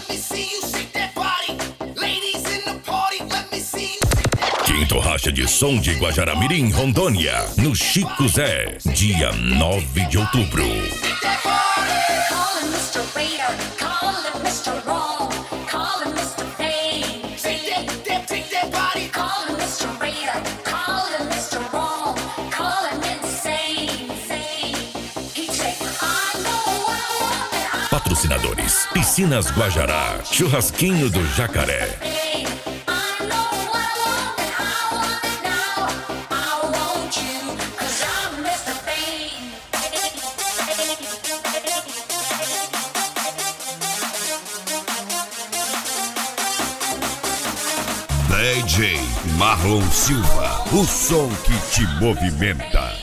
Quinto Racha de Som de Guajará-Mirim, Rondônia, no Chico Zé, dia 9 de outubro. Patrocinadores: Piscinas Guajará, Churrasquinho do Jacaré. DJ Marlon Silva, o som que te movimenta.